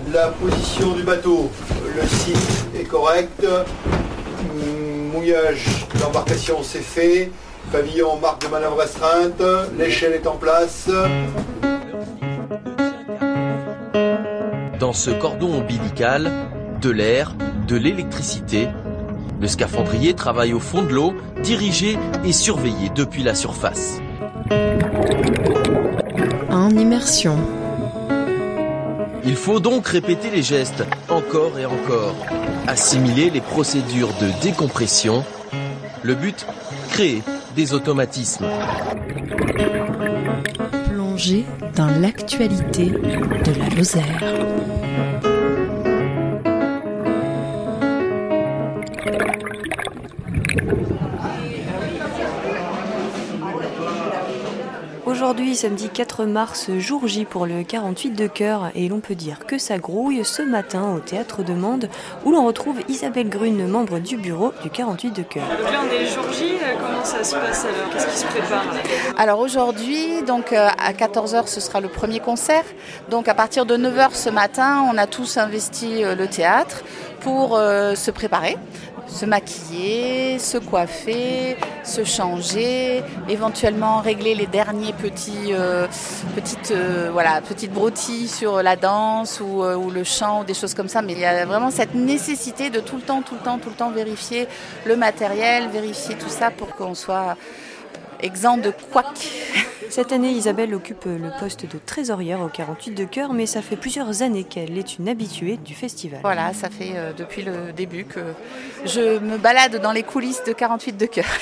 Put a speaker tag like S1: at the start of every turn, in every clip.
S1: La position du bateau, le site est correct. Mouillage de l'embarcation c'est fait. Pavillon marque de manœuvre restreinte. L'échelle est en place.
S2: Dans ce cordon ombilical, de l'air, de l'électricité, le scaphandrier travaille au fond de l'eau, dirigé et surveillé depuis la surface.
S3: En immersion.
S2: Il faut donc répéter les gestes, encore et encore. Assimiler les procédures de décompression. Le but, créer des automatismes.
S3: Plonger dans l'actualité de la Lozère.
S4: Aujourd'hui, samedi 4 mars, jour J pour le 48 de Cœur, et l'on peut dire que ça grouille ce matin au Théâtre de Mende, où l'on retrouve Isabelle Grune, membre du bureau du 48 de Cœur.
S5: Donc là, on est jour J, comment ça se passe alors? Qu'est-ce qui se prépare là?
S6: Alors aujourd'hui, donc à 14h, ce sera le premier concert. Donc à partir de 9h ce matin, on a tous investi le théâtre pour se préparer. Se maquiller, se coiffer, se changer, éventuellement régler les derniers petites broutilles sur la danse ou le chant ou des choses comme ça. Mais il y a vraiment cette nécessité de tout le temps vérifier le matériel, vérifier tout ça pour qu'on soit exempt de couac.
S4: Cette année, Isabelle occupe le poste de trésorière au 48 de Cœur, mais ça fait plusieurs années qu'elle est une habituée du festival.
S6: Voilà, ça fait depuis le début que je me balade dans les coulisses de 48 de Cœur.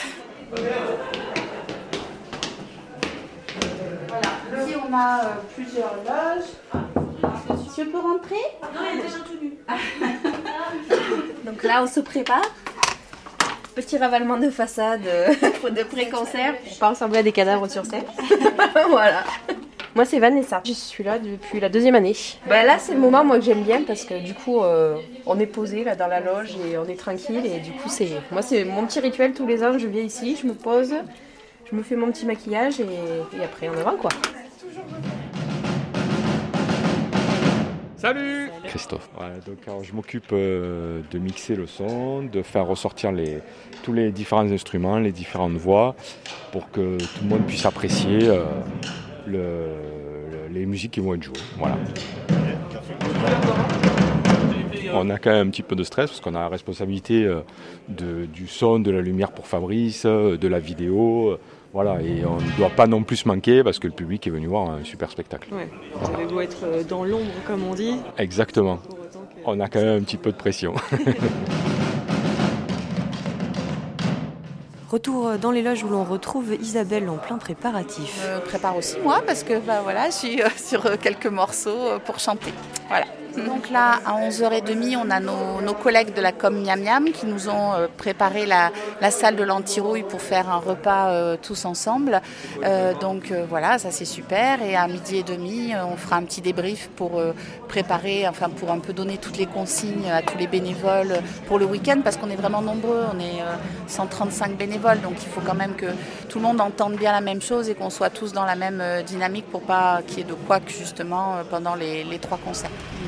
S6: Voilà, ici on a plusieurs loges.
S7: Je peux rentrer?
S5: Non, il est déjà tout nu.
S7: Donc là, on se prépare. Petit ravalement de façade de pré-concert pour pas ressembler à des cadavres sur scène. Voilà. Moi c'est Vanessa, je suis là depuis la 2e année. Là c'est le moment moi que j'aime bien parce que du coup on est posé là dans la loge et on est tranquille et du coup c'est mon petit rituel tous les ans, je viens ici, je me pose, je me fais mon petit maquillage et après en avant quoi.
S8: Salut Christophe. Ouais, donc, alors, je m'occupe de mixer le son, de faire ressortir tous les différents instruments, les différentes voix, pour que tout le monde puisse apprécier les musiques qui vont être jouées. Voilà. On a quand même un petit peu de stress parce qu'on a la responsabilité du son, de la lumière pour Fabrice, de la vidéo. Voilà, et on ne doit pas non plus se manquer parce que le public est venu voir un super spectacle.
S5: Ouais, vous avez beau être dans l'ombre comme on dit.
S8: Exactement. On a quand même un petit peu de pression.
S4: Retour dans les loges où l'on retrouve Isabelle en plein préparatif.
S6: Je prépare aussi moi parce que je suis sur quelques morceaux pour chanter. Voilà. Donc là, à 11h30, on a nos collègues de la Com Miam Miam qui nous ont préparé la salle de l'Antirouille pour faire un repas tous ensemble. Voilà, ça c'est super. Et à 12h30, on fera un petit débrief pour préparer, pour un peu donner toutes les consignes à tous les bénévoles pour le week-end parce qu'on est vraiment nombreux. On est 135 bénévoles, donc il faut quand même que tout le monde entende bien la même chose et qu'on soit tous dans la même dynamique pour pas qu'il y ait de couac justement pendant les 3 concerts.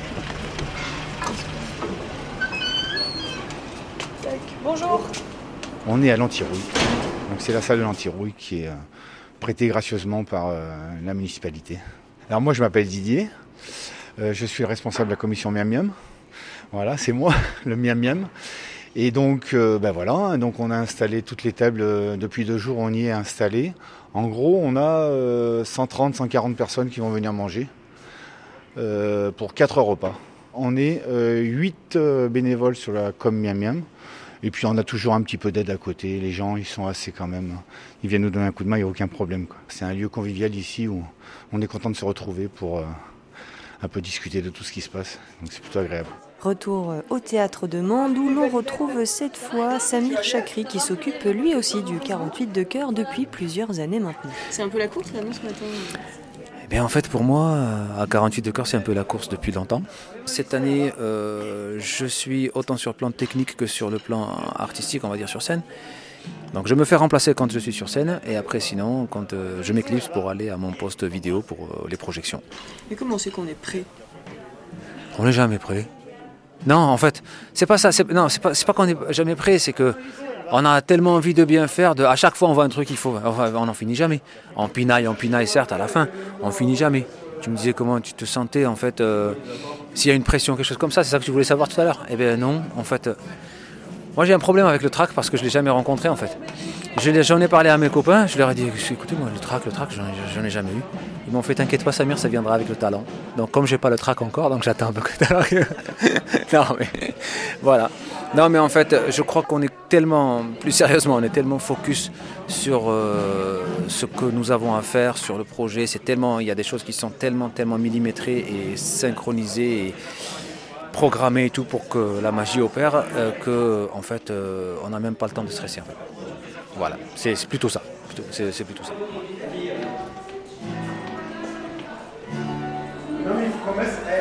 S5: Bonjour.
S9: On est à l'Antirouille. Donc c'est la salle de l'Antirouille qui est prêtée gracieusement par la municipalité. Alors moi je m'appelle Didier. Je suis le responsable de la commission Miam Miam. Voilà, c'est moi, le Miam Miam. Et donc voilà, donc on a installé toutes les tables depuis 2 jours, on y est installé. En gros, on a 130-140 personnes qui vont venir manger pour 4 repas. On est 8 bénévoles sur la Com Miam Miam. Et puis on a toujours un petit peu d'aide à côté. Les gens, ils sont assez quand même. Ils viennent nous donner un coup de main, il n'y a aucun problème, quoi. C'est un lieu convivial ici où on est content de se retrouver pour un peu discuter de tout ce qui se passe. Donc c'est plutôt agréable.
S4: Retour au Théâtre de Mende où l'on retrouve cette fois Samir Chakri qui s'occupe lui aussi du 48 de Cœur depuis plusieurs années maintenant.
S5: C'est un peu la course là, non, ce matin?
S10: En fait, pour moi, à 48 de Cœur, c'est un peu la course depuis longtemps. Cette année, je suis autant sur le plan technique que sur le plan artistique, on va dire sur scène. Donc je me fais remplacer quand je suis sur scène et après sinon, quand je m'éclipse pour aller à mon poste vidéo pour les projections.
S5: Mais comment c'est qu'on est prêt?
S10: On n'est jamais prêt. Non, en fait, c'est pas ça. C'est pas qu'on n'est jamais prêt, c'est que on a tellement envie de bien faire. À chaque fois, on voit un truc, on n'en finit jamais. On pinaille, certes, à la fin, on finit jamais. Tu me disais comment tu te sentais, en fait, s'il y a une pression, quelque chose comme ça, c'est ça que tu voulais savoir tout à l'heure. Eh bien non, en fait, moi j'ai un problème avec le track parce que je ne l'ai jamais rencontré, en fait. J'en ai parlé à mes copains, je leur ai dit, écoutez, moi, le track, j'en ai jamais eu. Ils m'ont fait, t'inquiète pas, Samir, ça viendra avec le talent. Donc, comme j'ai pas le track encore, donc j'attends un peu que le talent. Non, mais voilà. Non, mais en fait, je crois qu'on est tellement, plus sérieusement, on est tellement focus sur ce que nous avons à faire, sur le projet. Il y a des choses qui sont tellement millimétrées et synchronisées et programmées et tout pour que la magie opère, que en fait, on n'a même pas le temps de stresser. En fait. Voilà, c'est plutôt ça. C'est plutôt ça.
S1: Non, mais il faut qu'on mette